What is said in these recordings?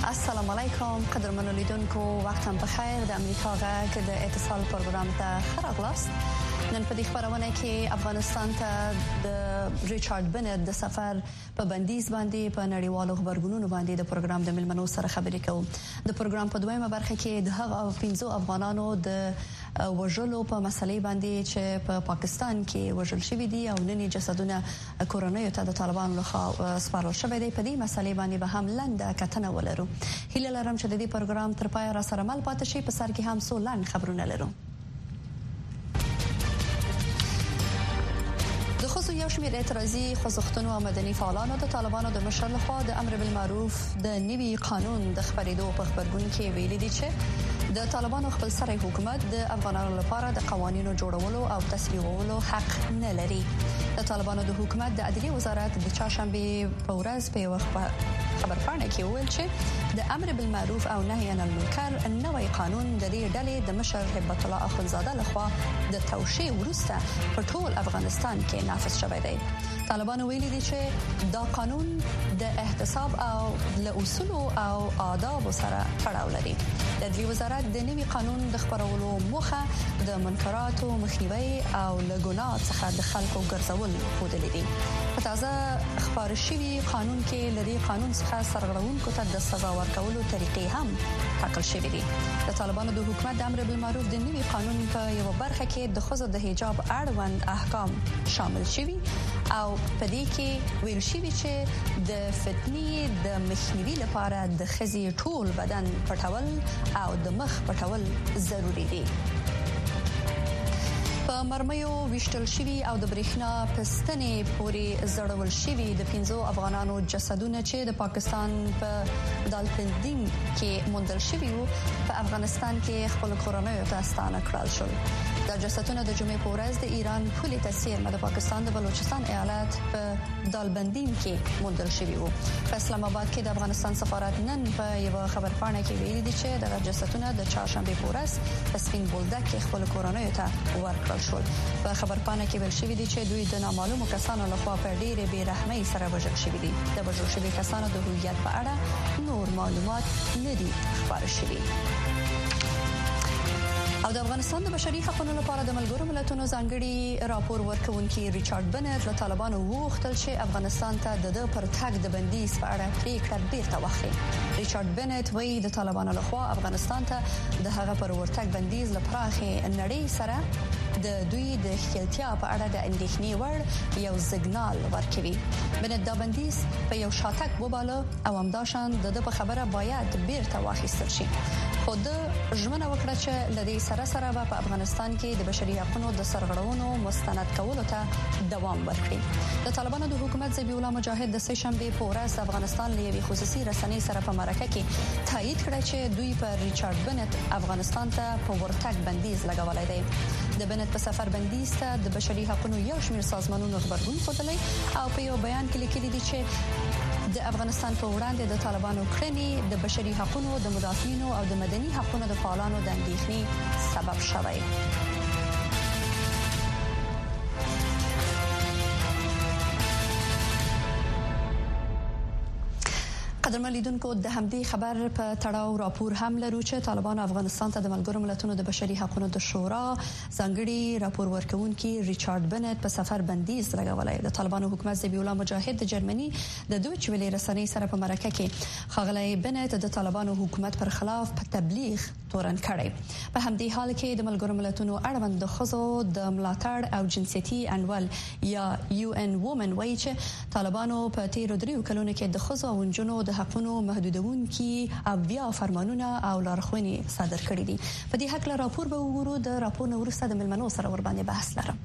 السلام علیکم قدرمنو لیدونکو وخت هم بخیر د امریکا غږ د اتصال پروګرام ته ښه راغلاست. نن په دې خبرونه کې افغانستان ته د ریچارډ بنت د سفر په بندیز باندې په نړیوالو خبرګونونو باندې د پروګرام د ملمنو سره خبرې کوو. د پروګرام په دویمه برخه کې د هغه 15 افغانانو د وژلو په مسلې باندې چې په پاکستان کې وژل شوی دي او نن جسدونه کورنۍ ته د طالبانو لخوا سپارل شوی دی. په دې مسلې باندې به هم لنډه کتنه ولرو. هیله لرم چې د دې پروګرام تر پای را سره مل پاتې شي. په سر کې هم څو لاندې خبرونه لرو. د خصوصي یو شمېر اعتراضي خوځښتونو او مدني فعالانو د طالبانو د مشر لخوا د امر بالمعروف د نوي قانون د خبرېدو په خبرګون کې ویلي دي چې د طالبانو خپل سره حکومت د افغانانو لپاره د قوانینو جوړولو او تصویبولو حق نه لري. د طالبانو د حکومت د عدلي وزارت د چهارشنبه په ورځ په یو خبرپاڼه کې ویل چې د امر بالمعروف او نهي عن المنکر نوی قانون د دې ډلې د مشر هبت الله اخونزاده لخوا د توشیح وروسته په ټول افغانستان کې نافذ شوی دی. طالبانو ویلي دي چې دا قانون د احتساب او له اصول او آداب سره تړاو لري. د عدلي وزارت د نوي قانون د خبرولو موخه د منکراتو مخنیوي او له ګناه څخه د خلکو ګرځول خوندل دي. په تازه خبر شوی قانون کې لري قانون څخه سرغړونکو ته د سزا ورکولو طریقې هم ټاکل شوې دي. د طالبانو د حکومت د امر بالمعروف د نوي قانون په یو برخه کې د ښځو د حجاب اړوند احکام شامل شوي او په دې کې ویل شوی چې د فتنې د مخنیوي لپاره د ښځې ټول بدن پټول او د مخ پټول ضروری دي. په مرمیو وشتل شوی او د برېښنا پستنې پورې زړول شوی د 15 افغانانو جسدونه چې د پاکستان په دالبندیم کې موندل شوی وو په افغانستان کې خپل کورنۍ ته ستانه کړل شول. د جسدونه د جمعې په ورځ د ایران پولي تسیر د پاکستان د بلوچستان ایالت په دالبندیم کې موندل شوی وو. په اسلام آباد کې د افغانستان سفارت نن په یو خبرپاڼه کې ویلي دي چې د جسدونه د چهارشنبه په ورځ په سپین بولدک کې خپل کورنۍ ته ورکړل شول. په خبرپاڼه کې ویل شوی دی چې دوی د نامعلومو کسانو لخوا په ډېرې بې رحمۍ سره وژل شوي دي. د وژل شوي کسانو د هویت په اړه نور معلومات نه دي خبر شوي. او د افغانستان د بشري حقوقو لپاره د ملګرو ملتونو ځانګړي راپور ورکونکي ریچارډ بنت له طالبانو وغوښتل چې افغانستان ته د پرتګ د بندیز په اړه پریکړه بیرته واخلي. ریچارډ بنت وایي د طالبانو لخوا افغانستان ته د هغه پر ورتګ بندیز لپاره نړۍ سره د دوی د خپلتیا په اړه د اندېښنې وړ یو سیګنال ورکوي. بنت دا بندیز په یو شاتګ وباله او همداشان د په خبره باید بیرته واخیستل شي. خو د ژمنه وکړه چې لدې سره په افغانستان کې د بشري حقوقو د سرغړونو مستند کولو ته دوام ورکړي. د طالبانو د حکومت ذبیح الله مجاهد د سهشنبه په ورځ افغانستان له یوې خصوصي رسنۍ سره په مرکه کې تایید کړ چې دوی پر ریچارډ بنت افغانستان ته په ورتګ بندیز لګولای دی. د بنت په سفر بندیز ته د بشري حقوقو یو شمېر سازمانونو خبرګون خوندلی او په یو بیان کې لیکلي دي چې د افغانستان په وړاندې د طالبانو کړنې د بشري حقوقو د مدافعینو او د مدني حقوقو د فعالانو د اندېښنې سبب شوی. قدرمن لیدونکو د همدې خبر په تړاو راپور هم لرو چې طالبان افغانستان ته د ملګرو ملتونو د بشري حقوقو د شورا ځانګړي راپور ورکونکي ریچارډ بنت په سفر بندیز لګولای. د طالبانو حکومت ذبیح الله مجاهد د جرمني د دویچ ویلې رسنۍ سره په مرکه کې خغلی بنت د طالبانو حکومت پر خلاف په تبلیغ تورن کړي. په همدې حال کې د ملګرو ملتونو اړوند د ښځو د ملاتړ او جنسيتي انډول یا UN Women وایي چې طالبانو په تیرو 3 کلونو کې د ښځو او نجونو د حقونو محدودونکي او بیا فرمانونه او لارښوونې صادر کړې دي. په دې حق له راپور به وګورو. د راپور وروسته د ملمنو سره ور باندې بحث لرم.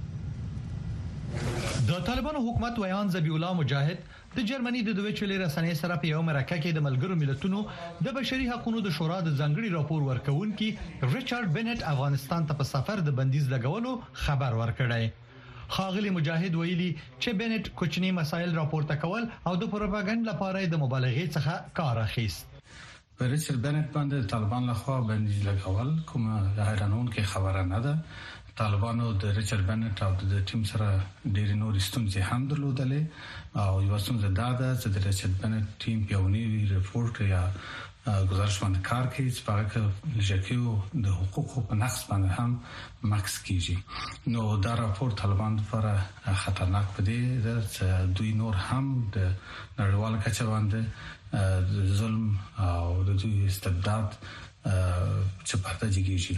د طالبانو حکومت ویان ذبیح الله مجاهد د جرمني د دویچ ویلې رسنۍ سره په یو مرکه کې د ملګرو ملتونو د بشري حقوقو د شورا د ځانګړي راپور ورکونکي ریچارډ بنت افغانستان ته په سفر د بندیز لګولو خبر ورکړی. خاغلی مجاهد ویلي چې بنت کوچني مسایل راپورته کول او د پروپاګاندا لپاره د مبالغې څخه کار اخیست. پر ریچارډ بنت باندې طالبان لخوا بندیز لګول کومه حیرانونکې خبره نه ده. طالبانو د ریچارډ بنټ او د ټیم سره ډېر نور ستونزې هم درلودلې او یو څنګه چې د ریچارډ بنټ ټیم په یونی ریپورت یا گزارش باندې کار کوي چې په لږکیو د حقوقو په نقص باندې هم ماکس کیږي. نو دا راپور طالبان لپاره خطرناک پدې چې دوی نور هم د نړیوال کچه باندې ظلم او د دوی استبداد چې پاتې کیږي.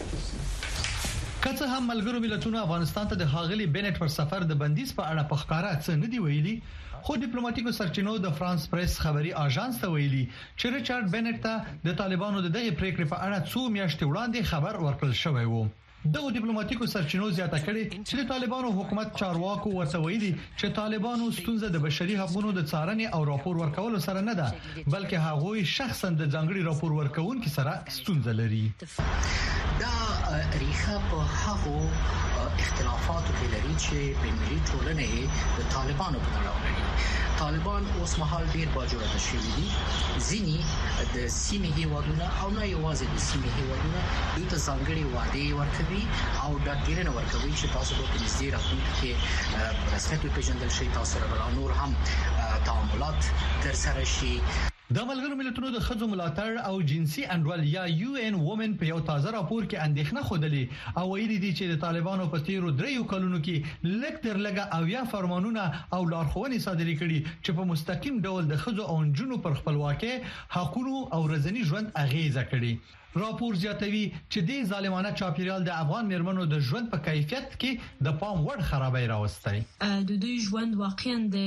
کله هم ملګرو ملتونو افغانستان ته د هاغلی بنټ پر سفر د بندیز په اړه په ښکارا څه نه دی ویلي، خو ډیپلوماټیکو سرچینو د فرانس پریس خبري اژانس ته ویلي چې ریچارډ بنټ ته د طالبانو د دغه پریکړې په اړه څو میاشتې وړاندې خبر ورکړل شوی و. دغه ډیپلوماټیکو سرچینو زیاته کړي چې د طالبانو حکومت چارواکو ورته ویلي چې طالبانو ستونزه د بشري حقوقو د څارنې او راپور ورکولو سره نه ده، بلکې هغه شخصا د ځانګړي راپور ورکونکو سره ستونزه لري. دا ریښه په هغو اختلافاتو کې لري چې بین‌المللي ټولنې د طالبانو په تړاو لري. طالبان اوس مهال ډیر باجوړه تشوي دي، ځینی د سیمې هیوادونه او نه یوازې د سیمې هیوادونه دوی ته ځانګړي وعده ورکوي او د ډیرنه ورکوي چې تاسو به په نږدې راتلونکي کې رسمیت پیژندل شي، تاسو سره نور هم تعاملات ترسره شي. د ملګرو ملتونو د ښځو ملاتړ او جنسي انډول یا یو ان وومن په یو تازه راپور کې اندېښنه خوده او ویلي دي چې د طالبانو په تیرو 3 کلونو کې لکټر لګا او یا فرمانونه او لارښوونې صادرې کړي چې په مستقیم ډول د ښځو او نجونو پر خپلواکۍ، حقوقو او ورځني ژوند اغیزه کړي. راپور زیاتوي چې د ظالمانه چاپیریال د افغان مېرمنو د ژوند په کیفیت کې د پام وړ خرابۍ راوستي. د دوی ژوند واقعا د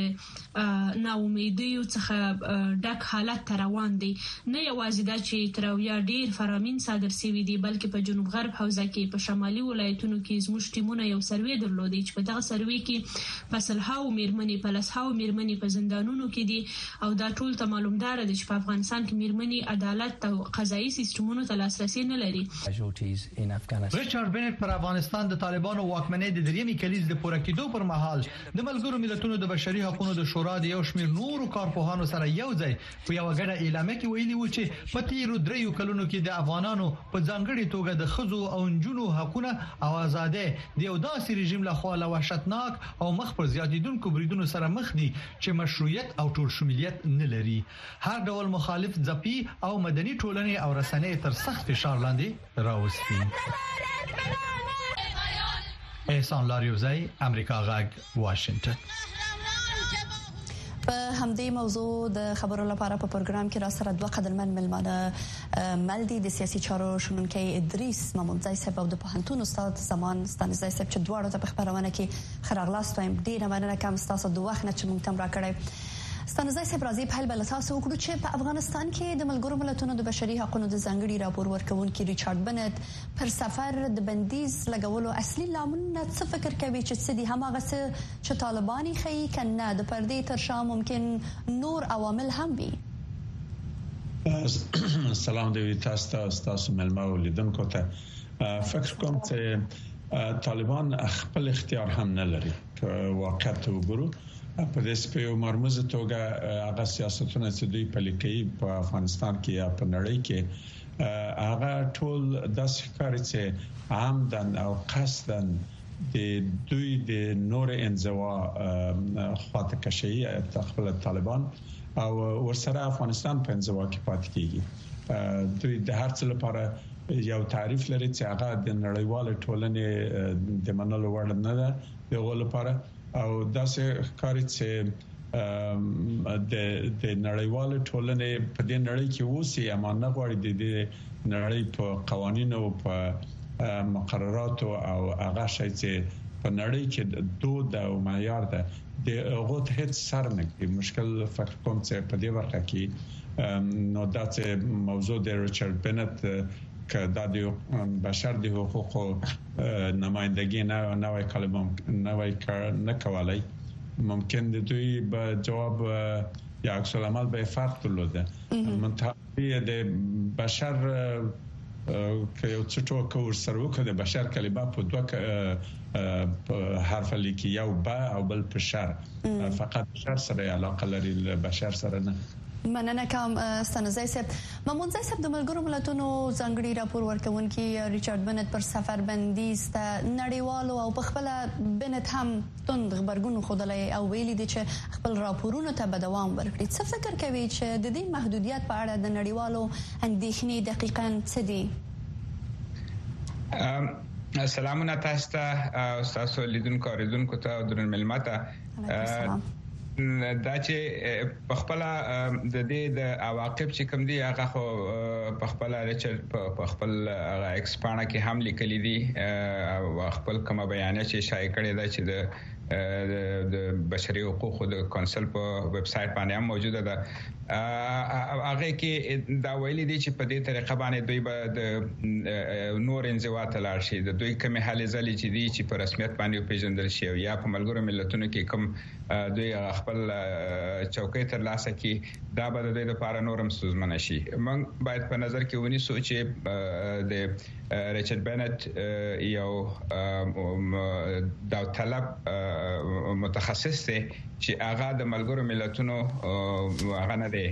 ناامیدۍ څخه ډک حالت روان دي. نه یوازې دا چې تراویا ډیر فرامین صادر شوی دي، بلکې په جنوب غرب حوزه کې په شمالي ولایتونو کې زموږ ټیمونه یو سروې درلودي چې په دغه سروې کې فصلهاو مېرمنې په لسهاو مېرمنې په زندانونو کې دي او دا ټول ته معلومدار دي چې په افغانستان کې مېرمنې عدالت او قضایي سیستمونو لاسرسي نه لري. ریچارډ بنټ پر افغانستان د طالبانو واکمنۍ د دریمې کلیز د پوره کېدو پر مهال د ملګرو ملتونو د بشري حقوقو د شورا د یو شمېر نورو کارپوهانو سره یو ځای په یو غړ اعلامیه کې ویلي و چې په تیرو 3 کلونو کې د افغانانو په ځانګړي توګه د ښځو او نجونو حقوقونه او آزادۍ د یو داسې رژیم له خوا له وحشتناک او مخ پر زیاتیدونکو بریدونو سره مخ دي چې مشروعیت او ټول شمولیت نه لري. هر ډول مخالف ځپي او مدني ټولنې او رسنۍ تر سخت فشار لاندې راوستي. احسان لاریوزی، امریکا غږ، واشنگټن. په همدې موضوع د خبرو لپاره په پروګرام کې را سره دوه قدرمن ملمانه مل دي د سیاسي چارو شنونکي ادریس محمودزی صاحب او د پوهنتون استاد زمان ستانزی صاحب چې دواړو ته په خبرونه کې خراغلاست وایم. ډیره مننه کوم تاسو د وخت نه چې موږ تم را کړی. ستانزی صاحب راځي په هل تاسو وکړو چې په افغانستان کې د ملګرو ملتونو د بشري حقوقو د ځانګړي راپور ورکونکي ریچارډ بنټ پر سفر د بندیز لګولو اصلي لاملونه څه فکر کوي چې څه دي همغه چې طالباني خي کنه د پردې تر شا ممکن نور عوامل هم وي. سلام دی تاسو ملما ولیدونکو ته. فکر کوم چې طالبان خپل اختیار هم نه لري. واقعیت وګورو په دې سپیو مرموزه توګه هغه سیاستونه چې دوی پلي کوي په افغانستان کې یا په نړۍ کې هغه ټول د ښکاري چې عمدن او قصدن د دوی د نور انزوا خواته کشي خپل طالبان او ورسره افغانستان په انزوا کې پاتې کیږي. دوی د هر څه لپاره یو تعریف لري چې هغه د نړیوال ټولنې د منلو وړ نه ده دغه لپاره او داسې ښکاري چې د نړیوال ټولنې په دې نړۍ کې اوسې امانه غواړي د نړۍ په قوانینو په مقررات او هغه شی چې په نړۍ کې دود او معیار ده د هغه هیڅ سر نه کوي. مشکل فکر کوم چې په دې ورکه کې نو دا چې موضوع د ریچارډ بنټ که د بشر د حقوقو نمائندګي نوې کلمه نوې کار نه کولای ممکن د دوی به جواب یا عکس العمل به فرق درلوده. منتهی د بشر که یو څه ټوکه ورسره وکړي د بشر کلمه په دوه حرف لیکي یو با او بل په شر فقط شر سره علاقه لري بشر سره نه. مننه کوم ستنزای صاحب. مامونځای صاحب د ملګرو ملتونو ځانګړي راپور ورکونکي ریچارډ بنت پر سفر بندیز ته نړیوالو او په خپل بنت هم توند خبرګون خودلای او ویلي دي چې خپل راپورونو ته به دوام ورکړي. څه فکر کوي چې د دې محدودیت په اړه د نړیوالو اندېښنې دقیقاً څه دي؟ سلامونه تاسو ته او تاسو لیدونکو اوریدونکو ته درن ملمته دا چې په خپل د دې د عواقب چې کوم دي هغه خو په خپل ریچارډ په خپل ایکسپانډ کې هم لیکلي دي او خپل کوم بیان چې شایع کړی دا چې د بشري حقوقو د کونسل په ویب سټ باندې هم موجوده ده. هغه کې دا ویلي دي چې په دې طریقه باندې دوی به د نور انزوا ته لاړ شي، د دوی کومه حالې ځلې چې دي چې په رسمیت باندې پیژندل شي یا په ملګرو ملتونو کې کوم دوی خپل چوکۍ تر لاسه کې دا به د دوی لپاره نورم ستونزمن شي. موږ باید په نظر کې ونیسو چې د ریچارډ بنت یو داوطلب متخصص دی چې هغه د ملګرو ملتونو هغه نه دی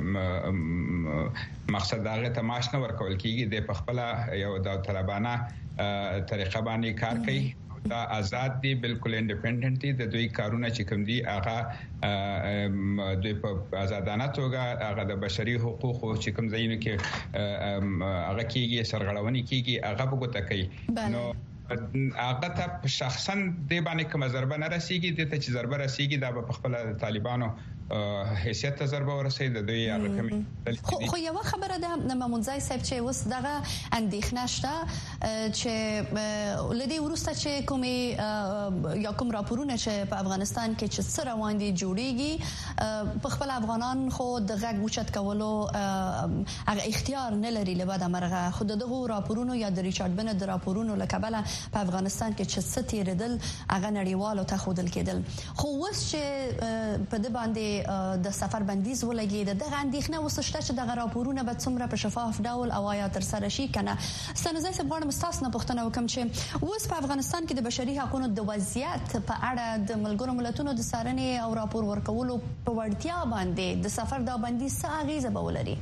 مقصد هغه ته معاش نه ورکول کیږي، د خپل یو داوطلبانه طریقه باندې کار کوي، دا آزاد دي، بالکل انډیپندنت دي. د دوی کارونه چې کوم دي هغه دوی په آزادانه توګه هغه د بشري حقوقو چې کوم ځایونه کې هغه کیږي سرغړونې کیږي هغه وګورئ کوي. نو هغه ته شخصا د باندې کوم ضربه نه رسیږي، د ته چې ضربه رسیږي دا په خپل طالبانو حیثیت ته ضربه ورسېد. د دوی هغه کوم خو یو خبره ده مامونځای صاحب چې اوس دغه اندېښنه شته چې لدی ورسته چې کومي یا کوم راپورونه چې په افغانستان کې چې سره واندې جوړيږي په خپل افغانان خو د غږ موچت کولو هغه اختیار نه لري لبد مرغه خود دغه راپورونو یا د ریچارډ بنت د راپورونو لکبله په افغانستان کې چې ستیردل هغه نړیوالو ته خودل کېدل. خو اوس چې په د باندې د سفر بندیز ولګي دغه اندېښنه وسشته چې دغه راپورونه به څومره په شفاف ډول او آیا تر سره شي کنه. ستنځای څه غواړم تاسو نه پوښتنه وکم چې اوس په افغانستان کې د بشري حقوقو د وضعیت په اړه د ملګرو ملتونو د څارنې او راپور ورکولو په وړتیا باندې د سفر دا بندیز څه اغیزه به ولري؟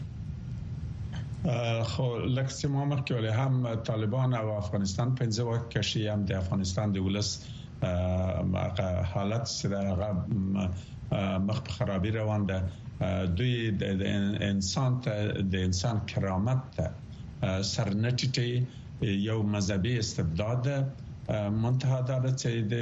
خو لکه چې ما مخکې ولې هم طالبان او افغانستان په ځواب کې شي هم د افغانستان د ولس حالت سره مخ په خرابي روان ده. دوی د انسان کرامت ته سرنټي یو مذهبي استبداد منتها ده چې د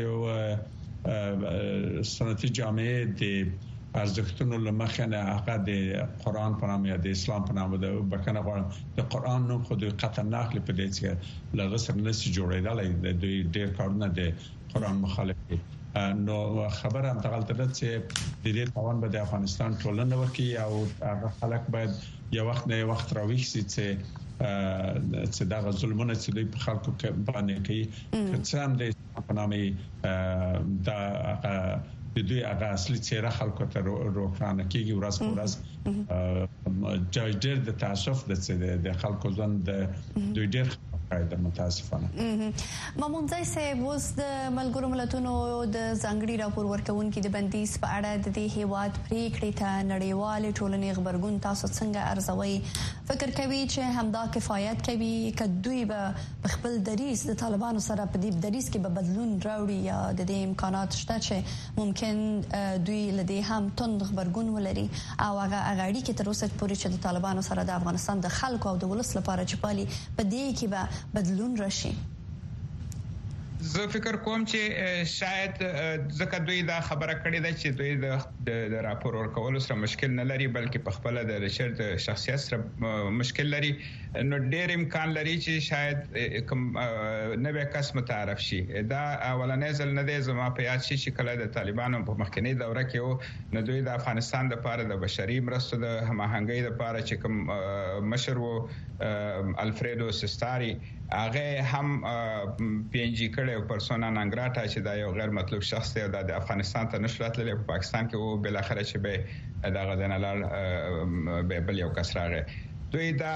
سنتي جامعه د ارزښتونو لمخنه هغه د قران په نامه یا د اسلام په نامه د بکنه غواړم د قران نوم خو د قطع نقل په دې چې لږه سر نشي جوړېدل د ډېر کارونه د قران مخالف دي. نو خبره هم تغلطه ده چې د دې توان به د افغانستان ټولنه ورکی او هغه خلک باید یو وخت نه وخت راويښ شي چې دا ظلمونه چې دوی په خلکو کې باندې کوي چې هم د په نامه دا د دوی هغه اصلي څیره خلکو ته روښانه کیږي ورځ په ورځ. ډېر د تاسف د خلکو ژوند د دوی ډېر د متاسفانه. مامونځای صاحب اوس د ملګرو ملتونو د ځانګړي راپور ورکونکي د بندیز په اړه د دې هیواد پریکړې ته نړیوال ټولنې خبرګون تاسو څنګه ارزوي؟ فکر کوي چې همدا کفایت کوي ک دوی به خپل دریس د طالبانو سره په دې دریس کې به بدلون راوړي یا د دې امکانات شته چې ممکن دوی لدی هم توند خبرګون ولري او هغه اړیکې تر اوسه پورې چې د طالبانو سره د افغانستان د خلکو او د ولس لپاره چې پالي په دې کې به بدلون راشي؟ زه فکر کوم چې شاید ځکه دوی دا خبره کړې ده چې دوی د راپور ورکولو سره مشکل نه لري بلکې په خپل د ریچارډ شخصیت سره مشکل لري. نو ډېر امکان لري چې شاید کوم نوې کس متعارف شي. دا اولنې ځل نه دی زما په یاد شي چې کله د طالبانو په مخکنی دوره کې نو دوی د افغانستان لپاره د بشري مرستو د هماهنګۍ لپاره چې کوم مشر وو الفریدو سستاری هغه هم پی ان جی کړه او پرسونا نانګراټا چې دا یو غیر مطلوب شخص دی د افغانستان ته نشلات لري په پاکستان کې او بل اخره چې به دا غدنلال به بل یو کس راغی. دوی دا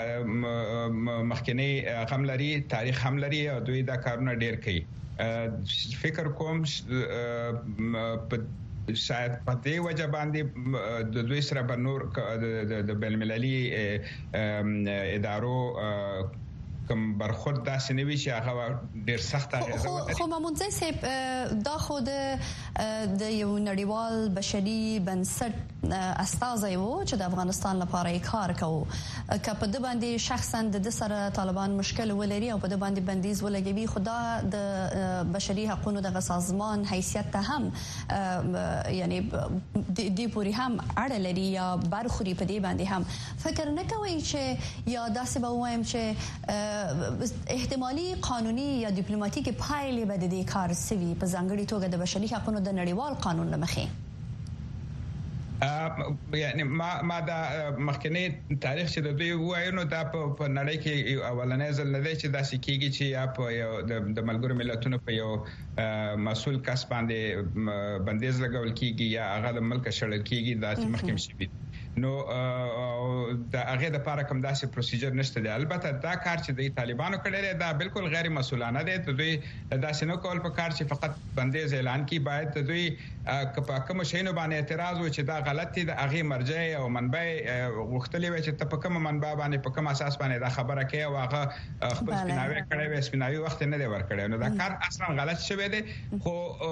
مخکنی غم لري، تاریخ هم لري او دوی دا کارونه ډیر کوي. فکر کوم شاید په دې وجه باندې د دوی سره بنور د بین‌المللي ادارو کوم برخورد داسې نه وی چې هغه ډیر سخت اغیزه وکړي. خو مامونځي صاحب دا خو د یو نړیوال بشري بنسټ استازی وو چې د افغانستان لپاره کار کوي. که په د باندې شخصا د سره طالبان مشکل ولري او په د باندې بندیز ولګوي، خدا د بشري حقوقو د سازمان حیثیت ته هم یعنی د پوری هم اړه لري یا برخوري په دې باندې هم فکر نه کوي چې یا داسې به وایم چې احتمالي قانوني یا ډیپلوماټیک پایلې به د دې کار سوي په ځانګړي توګه د بشري حقوقو د نړیوال قانون لمخې. یعنی ما دا مخکنی تاریخ چې د دوی وایو نو دا په نړۍ کې اولنې ځل نه دی چې دا سکیږي چې یا په یو د ملګرو ملتونو په یو مسؤل کس باندې بندیز لګول کیږي یا هغه د ملک شړل کیږي دا چې مخکې شي. نو د هغه د لپاره کوم داسې پروسیجر نشته دی. البته دا کار چې د طالبانو کړی دی دا بالکل غیر مسؤلانه دی. ته دوی داسې نه کول په کار چې فقط بندیز اعلان کی، باید ته دوی کوم شینو باندې اعتراض و چې دا غلط دی، د هغه مرجع او منبع غوښتلې و چې ته په کوم منبع باندې په کوم اساس باندې دا خبره کوي او هغه خپل سپیناوي کړی و، سپیناوي وخت نه دی ورکړی. نو دا کار اصلا غلط شوی دی. خو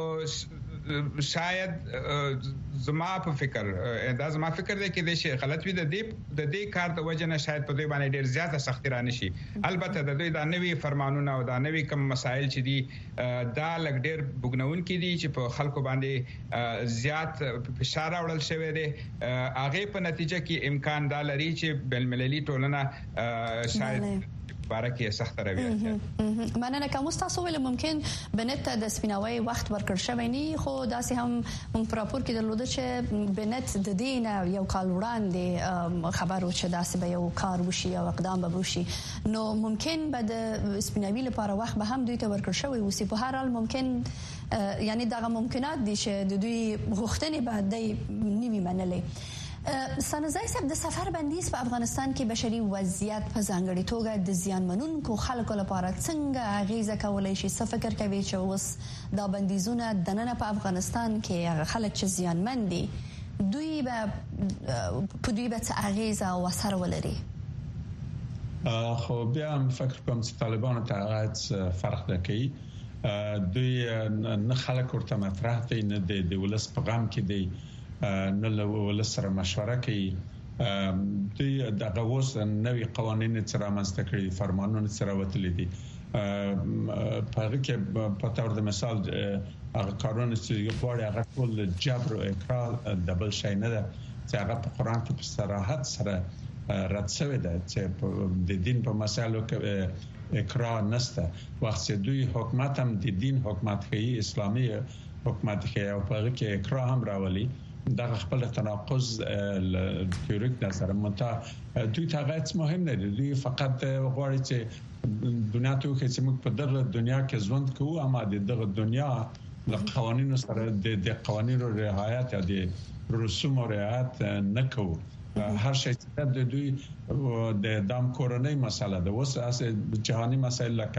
شاید زما په فکر دا زما فکر دی کې د شي غلط وي د دې کار د وجه نه شاید په دوی باندې ډیر زیاته سختي را نشي. البته د دوی د نوي فرمانونه او د نوي کوم مسایل چې دي دا لګ ډیر بګنون کې دي چې په خلکو باندې زیات فشار راوړل شوی دی. هغه په نتیجه کې امکان دا لري چې بین‌المللي ټولنه شاید بارکه سخت رویه. مننه کوم تاسو ول ممکن بنت د سپیناوي وخت ورکړ شوی نه، خو داسې هم موږ په راپور کې درلوده چې بنت د دینه یو کال وړاندې خبرو چې داسې به یو کار وشي او اقدام به وشي. نو ممکن به د سپیناوي لپاره وخت به هم دوی ته ورکړ شوی وسی. په هر حال ممکن یعنی دغه ممکنات دي چې د دوی غوښتنې به د نیوي منلې. سانزای صاحب د سفر بندیز په افغانستان کې بشري وضعیت په ځانګړي توګه د زیانمنونکو خلکو لپاره څنګه اغیزه کولای شي؟ څه فکر کوي چې اوس دا بندیزونه د نن په افغانستان کې خلک چې زیانمن دي دوی به څه اغیزه او اثر ولري؟ خو بیا هم فکر کوم چې طالبانو ته فرق نه کوي. دوی نه خلک ورته مطرح دي، نه د ولس په غم کې دي، نه له ولس سره مشوره کوي. دوی دغه اوس نوي قوانين چې رامنځته کړي، فرمانونه چې راوتلي دي، په هغه کې په تور د مثال هغه کارونه چې غواړي هغه ټول جبر او اکراه د بل شي نه ده چې هغه په قران کې په صراحت سره رد شوی ده چې د دین په مسایلو کې اکراه نشته. وخت چې دوی حکومت هم د دین حکومت کوي، اسلامي حکومت کوي او په هغه کې اکراه هم راولي، دا خپل تناقض تیوریک نظر مونته دوی ته غاټ مهم نه دي. دوی فقط غواړي چې دنیا ته کې چې موږ په دغه دنیا کې ژوند کوو، اما دغه دنیا له قوانینو سره د قوانینو رعایت یا د رسوم رعایت نه کوو. هر شي چې د دوی د دام کورنۍ مسله ده، اوس اساس جهانی مسایل لکه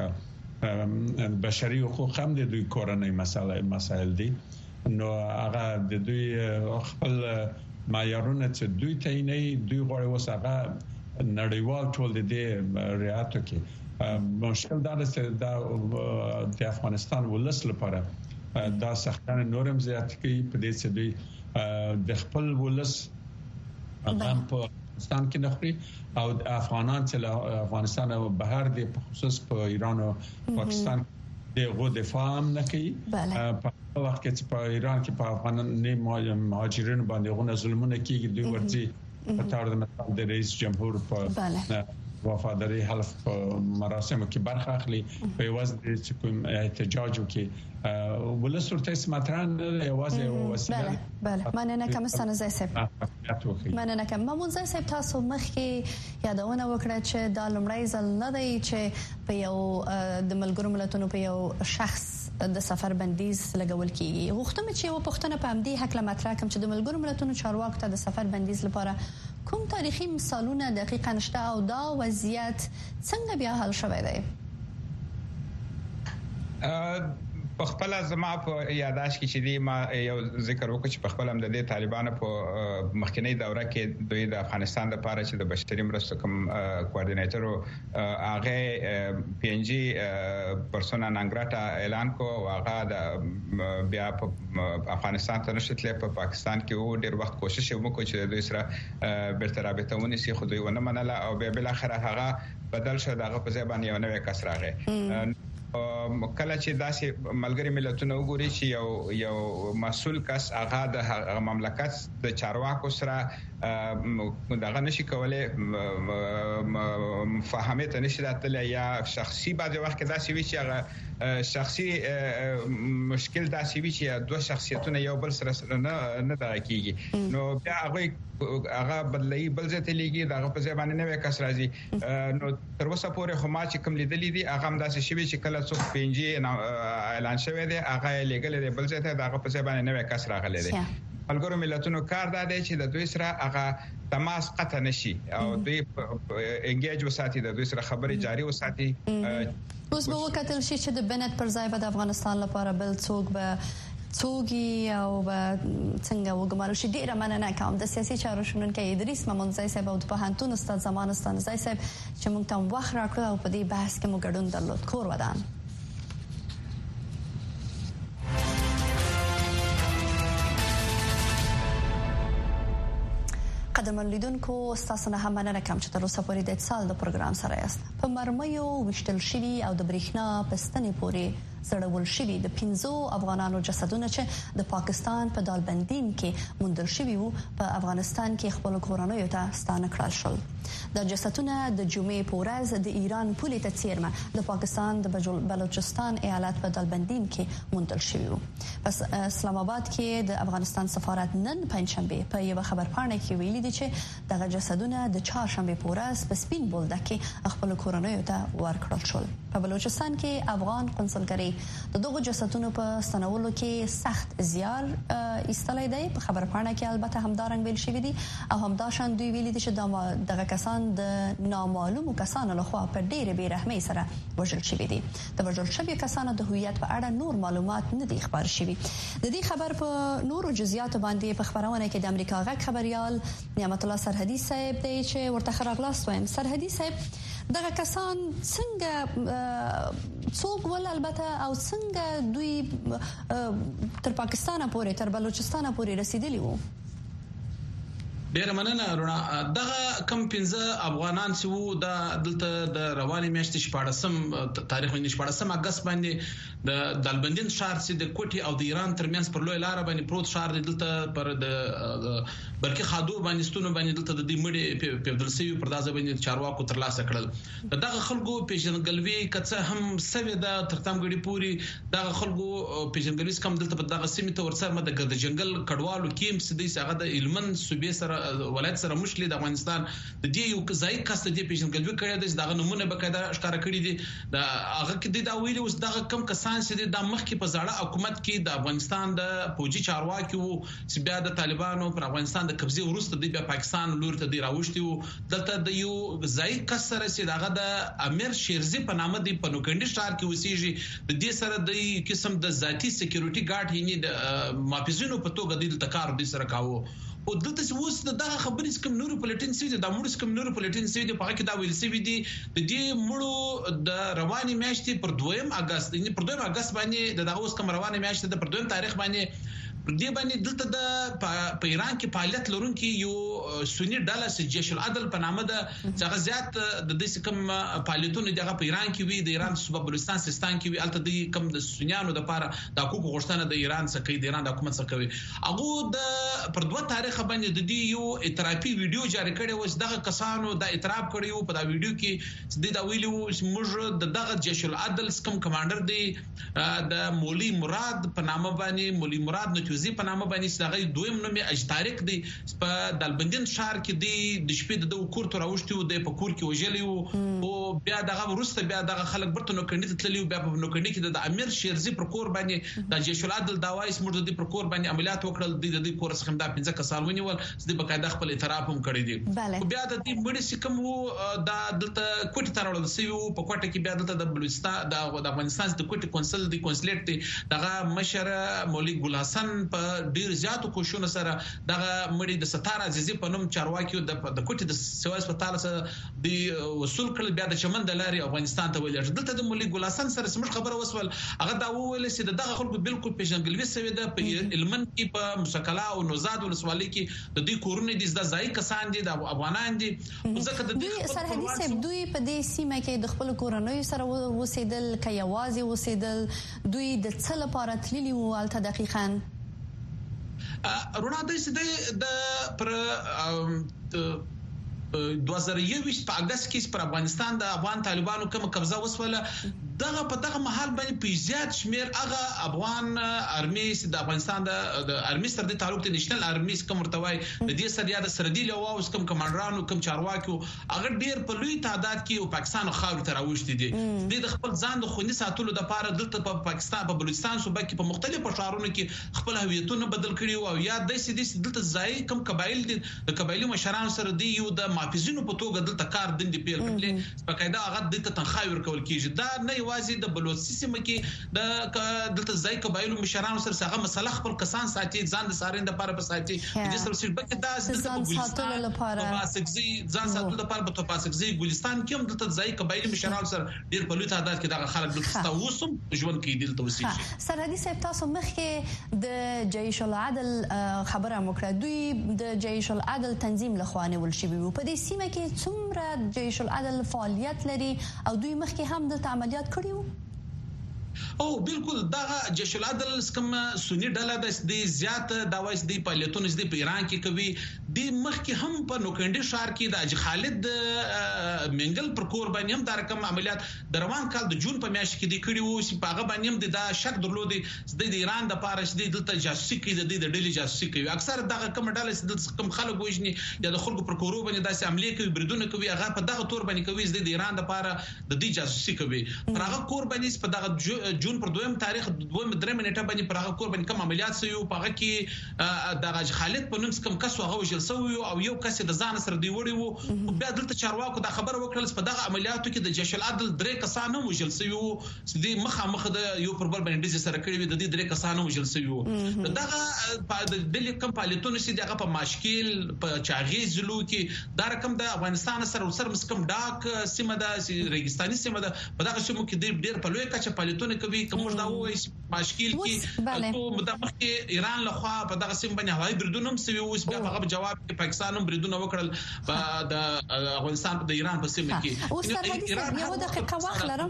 بشري حقوق هم د دوی کورنۍ مسایل دي. نو هغه د دوی خپل معیارونه چې دوی ته نه دوی غواړي وسغه نړیوال ټول دې رعایت کوي. مشکل دا چې د افغانستان ولس لپاره دا سختانه نورم زیات کوي په دې چې دوی د خپل ولس هم په افغانستان کې نخري او افغانان چې افغانستان او بهر دي په خصوص په ایران او پاکستان دغه دفاع هم نه کوي. په وخت کې په ایران کې په افغانان مهاجرین باندې غو ظلمونه کیږي، دوی ورځي په تور د مثال د رئیس جمهور په وفاداری حلف په مراسمو کې برخه اخلي، په واسطه چې کوم احتجاج وکړي ولس ورته سماتران یوازې وسیله. بله مننه کوم سانزای صاحب. مننه کوم مامونځای صاحب. تاسو مخکې یادونه وکړه چې دا لومړی ځل نه دی چې په یو د ملګرو ملتونو په یو شخص د سفر بندیز لګول کیږي. غوښتم چې یو پښتنه په همدې حق لمطرح کوم چې د ملګرو ملتونو چارواکو ته د سفر بندیز لپاره کوم تاریخي مثالونه دقیقاً نشته او دا وضعیت څنګه بیا حل شوی دی؟ په خپل زما په یاداش کې چې دی ما یو ذکر وکړ چې په خپل هم د طالبانو په مخکنی دوره کې دوی د افغانستان لپاره چې د بشري مرستو کوم کوارډینیټر هغه پی ان جی پرسونا نانګراټا اعلان کو هغه د بیا په افغانستان ته نشټلې په پاکستان کې ډېر وخت کوشش وکړ چې دوی سره بیرته رابطه ونیسي خو دوی ونه منله او بیا بل اخر هغه بدل شو دغه په ځای باندې یو نوې کس راغی کله چې داسې ملګری ملتونه وګوري چې یو مسؤل کس هغه د مملکت د چارواکو سره دغه نشي کولای فهمه ته نشي راتلی یا شخصي بعض وخت کې داسې وي چې هغه شخصي مشکل داسې وي چې دوه شخصیتونه یو بل سره نه دغه کیږي نو بیا هغه بدلې بل ځای ته لیږي دغه په ځای باندې نوې کس راځي نو تر اوسه پورې خو ما چې کوم لیدلې دي هغه هم داسې شوی چې کله څوک پی ان جی اعلان شوی دی هغه لګل دی بل ځای ته دغه په ځای باندې نوې کس راغلی دی ملګرو ملتونو کار دا دی چې د دوی سره هغه تماس قطع نشي او دوی انګیج وساتي د دوی سره خبرې جاري وساتي اوس به وکتل شي چې د بنت پر ځای د افغانستان لپاره بل څوک به څوګي او څنګه وګمارل شي ډیره مننه کوم د سیاسي چارو شنونکو ادریس ممنځي صاحب او د پوهنتون استاد زمان استانزي صاحب چې موږ ته وخت راکړ او په دې بحث کې موږ ګډون درلود کور ودان قدرمن لیدونکو تاسو نه هم مننه کوم چې تر اوسه پورې د اتصال د پروګرام سره یاست په مرمیو وشتل شوی او د برېښنا پستنې پورې زړول شوی د 15 افغانانو جسدونه چې د پاکستان په دالبندین کې موندل شوی وو په افغانستان کې خپل کورنۍ ته ستانه کړل شول د جسدونه د جمعې په ورځ د ایران پولې ته څیرمه د پاکستان د بلوچستان ایالت په دالبندین کې موندل شوی وو پس اسلام آباد کې د افغانستان سفارت نن پنځشنبه په یو خبرپاڼه کې ویلي دي چې دغه جسدونه د چهارشنبه په ورځ په سپین بولده کې خپل کورنۍ ته ورکړل شول په بلوچستان کې افغان قونسلګری د دغه جسدونو په ستنولو کې سخت زیار ایستلای دی په خبرپاڼه کې البته همدارنګ ویل شوی دي او همداشان دوی ویلي دي چې دغه کسان د نامعلومو کسانو لخوا په ډېر بیرحمۍ سره وژل شوی دي د وژل شوی کسانو د هویت په اړه نور معلومات نه دي خبر شوی د دې خبر په نورو جزئیات باندې په خبرونه کې د امریکا غږ خبريال نعمت الله سرحدي صاحب دی چې ورته خراغلاس وایم سرحدي صاحب دغه کسان څنګه څوک ول البته او څنګه دوی تر پاکستان پورې تر بلوچستان پورې رسیدلی وو ډیر مننه رونا دغه کم 15 افغانان چې وو د دلته د رواني میاشتې 14 تاریخ باندې 14 اگست باندې د دالبندین شهر چې د کوټي او د ایران ترمنځ پر لوی لار باندې پروت شهر دلته پر د برکي خادو باندې ستونو باندې دلته د دې مړي په دلسي پر دازه باندې چارواکو تر لاسه کړل دغه خلکو پیژنګلوي کڅه هم سوي د ترتمګړي پوری دغه خلکو پیژنګلوي کم دلته په دغه سیمه ته ورسره د جنگل کډوالو کیم سدي څنګه د علمن صوبې سره ولایت سره مشکل د افغانستان د دې یو ځای کاست د پیژنګلوي کړی دغه نمونه بقاعده ښکارا کړی دي د هغه کې د ویلي اوس دغه کم کسان چې د مخ کې په زړه حکومت کې د افغانستان د فوجي چارواکي وو چې بیا د طالبانو پر افغانستان د قبضه وروسته د پاکستان لور ته دی راوښتي وو دلته د یو ځای کسر چې دغه د امیر شیرزي په نامه دی په نوکندي شهر کې وسیږي د دې سره د قسم د ذاتی سکیورټي ګارد یعنی د ماپیزونو په توګه د تکار د سره کاوه او دلته اوس دغه خبرې کوم نورو پولیټین سي د امور کوم نورو پولیټین سي د پاکه دا ویل سي دي د دې مړو د رواني میاشتې پر 2 اگست یعنی پر 2 اگست باندې د دغه اوس کوم رواني میاشتې د پر 2 تاریخ باندې دې باندې دلته د په ایران کې فعالیت لرونکي یو سنی ډله چې جيش العدل په نامه ده چې زیات د دې کوم فعالیتونو دغه په ایران کې وي د ایران صوبه بلوچستان سیستان کې وي البته د کوم د سنیانو د لپاره د حقوقو غوښتنه د ایران څخه کوي د ایران د حکومت څخه کوي هغه د پر 2 تاریخ باندې د دې یو اعترافي ویډیو جاری کړي و چې دغه کسانو د اعتراف کړي وو په دا ویډیو کې د ویلو موږ دغه جيش العدل کوم کمانډر دی د مولوی مراد په نامه باندې مولوی مراد شیرزي په نامه باندې دغه دویم نوم اجتارق دی په دالبندین شهر کې دی د شپې د کور ته راوښتي و د په کور کې وجلی او بیا دغه ورسته بیا دغه خلک برته نو کندي تللی بیا په نو کندي کې د امیر شیرزي پر کور باندې د جيش العدل داوایس مرد دی پر کور باندې عملیات وکړل د دې کور څخه د 15 کسان ونیول د بقاعده خپل اعتراف هم کړی دی بیا د دې مړي سکم وو د دلته کوټه ترول سي وو په کوټه کې بیا دلته د بلوچستان د افغانستان د کوټه کونسل دی کونسلیټ دی دغه مشر مولوی ګل حسن په ډیر زیاتو کوششونو سره دغه مړي د ستار عزیزي په نوم چارواکي د کوټه د سوي هسپتال سره دی وصول کړل بیا د چمن د لاري افغانستان ته ولېږل دلته د مولوی ګل حسن سره سمج خبره وسول هغه دا وویل چې دغه خلکو بالکل پیژنګلوي سوي د علمن کې په مسکلا او نوزاد ولسوالۍ کې د دې کورونه د ځای کسان دي د افغانان دي ځکه د دې سرحدي سیب دوی په دې سیمه کې د خپل کورنۍ سره وسیدل کيوازي وسیدل دوی د څه لپاره تللی وو الته دقیقاً رونا د پر 2021 په اگست کې پر افغانستان د افغان طالبانو کوم قبضه وسوله دغه په دغه محل باندې په زیات شمیر هغه افغان ارمي د افغانستان د ارمي سره د تعلق د نېشنل ارمي کوم مرتوی د دې سره یا د سردي لوا اوس کوم کمانډرانو کوم چارواکو هغه ډیر په لوی تعداد کې او پاکستان خاور ته راوښتي دي د خپل ځان د خوني ساتلو لپاره دلته په پاکستان په بلوچستان صوبه کې په مختلفو ښارونو کې خپل هویتونه بدل کړي او یا د سې دلته ځای کوم قبایل دي د قبایلی مشرانو سره دی یو د محافظینو په توګه دلته کار دندې پیل کړي په قاعده هغه دلته تنخواه ورکول کیږي دا نه یوازې د بلوچستان سیمه کې د دلته ځای قبایلو مشرانو سره هغه مسله خپل کسان ساتي ځان د سارین د لپاره په ساتي د سره سیبکه دا ځان ساتلو لپاره پاسکزي ځان ساتلو لپاره په پاسکزي ګلستان کې هم دلته ځای قبایلی مشرانو سره ډیر په لوی تعداد کې دا خلک دلته تاسو ژوند کوي دلته وسیږي سرحدي سیب تاسو مخکې د جيش العدل خبره مکړه دوی د جيش العدل تنظیم لخوانه ولشي په دې سیمه کې څومره جيش العدل فعالیت لري او دوی مخکې هم د عملیات کړیو او بالکل دا جيش العدل کوم سنی ډله د زیات دا وایس دی فعالیتونه د ایران کې کوي د مخکې هم په نوکندي شهر کې د اج خالد منګل پر کور باندې هم دا رقم عملیات د روان کال د جون په میاشت کې د کړي وو چې په هغه باندې هم د شک درلودي د ایران د پاره چې دلته جاسوسي کوي د ډلې جاسوسي کوي اکثر دغه کوم ډله د کوم خلک وژني یا د خلکو پر کورو باندې داسې عملیات کوي بریدونه کوي هغه په دغه تور باندې کوي د ایران د پاره د دې جاسوسي کوي هغه کور باندې په دغه جون پر دویم تاریخ دویم درې منټه باندې پر هغه کور باندې کوم عملیات سوي په هغه کې د خالد په نوم کوم کس هغه وجل سوي او یو کس د ځان سره دی وړي وو بیا دلته چارواکو دا خبر وکړل په دغه عملیاتو کې د جيش العدل درې کسان هم وجل سوي وو چې د مخه د یو پر بل باندې د سره کړی د دې درې کسان هم وجل سوي وو دغه د دلی کوم فعالیتونه چې دغه په ماشکیل په چاغیز لو کې دا رقم د افغانستان سره مسکم ډاک سیمه د ریګستاني سیمه د په دغه سیمه کې ډیر په لوی کچه فعالیتونه کوي کوم دا وایي ماشکیل کې او مدامخ کې ایران لخوا په دغه سیمه باندې هوایي بریدونه هم سوي اوس بیا په جواب کې پاکستان هم بریدونه وکړل د افغانستان د ایران په سیمه کې اوس سرحدي یو دقیقه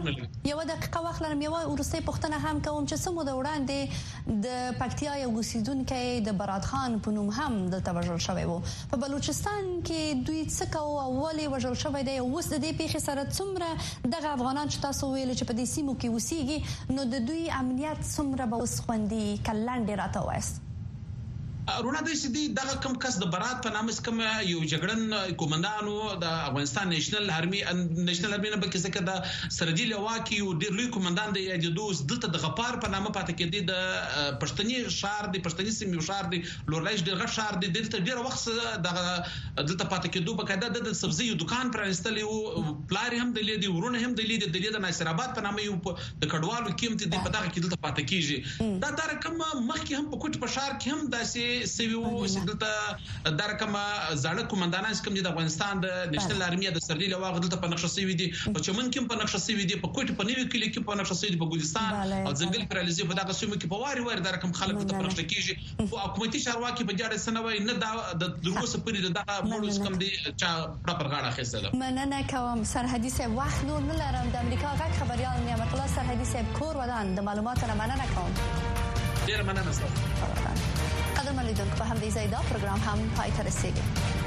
وخت لرم یو ورسته پښتنه هم کوم چې سمو د وړاندې د پکتیا یو اوسیدونکو د برات خان په نوم هم د توجل شوی وو په بلوچستان کې دوی څه کوي اولی وجل شوی دی اوس د دې پیښې سره څومره دغه افغانان چې تاسو ویل چې په دې سیمو کې وسیږي نو د دوی عملیات څومره به وسخوندي کلاندې راته وایست رونا د سې دی دغه کم کس د برات په نامه کوم یو جګړن کومندانو د افغانستان نېشنل ارمي نه بلکې څنګه د سردي لوا کې یو ډیر لوی کومندان دی د دوست دلته د غفار په نامه پاتې کېدی د پښتني شهر دی پښتني سیمې شهر دی لورلایش ډیر غټ شهر دی دلته ډیر وخت دلته پاتې کېدو په قاعده د سبزی دکان پرانستلی او پلار هم د لیدي ورونه هم د لیدي د ناصر آباد په نامه یو د کډوالو قیمت دی په دغه کې دلته پاتې کیږي دا د رقم مخکې هم په کوټ په شهر کې هم داسې سویو چې دلته د رقم زړه کومندانان کوم دي د افغانستان د نېشنل ارمي د سردي لواغ دلته په نقشه سوي دي په چمن کې په نقشه سوي دي په کوټ په نیوي کلی کې په نقشه سوي دي په ګلستان او ځنګل پراليزي په دغه سیمه کې په واري د رقم خلک ته په نقشه کېږي او حکومتي چارواکي په جاړه سنوي نه د دروسه پرې دغه مړوس کم دي چې پر غاړه خېسته مننه کوم سرحدي سه وخت نور نه لرم د امریکا غږ خبريال نعمت الله سرحدي سه کور ودان د معلوماتو مننه کوم ډیر مننه ستاسو قدر ملیدونکو په همدې ځای دا پروګرام هم پای ته رسیدي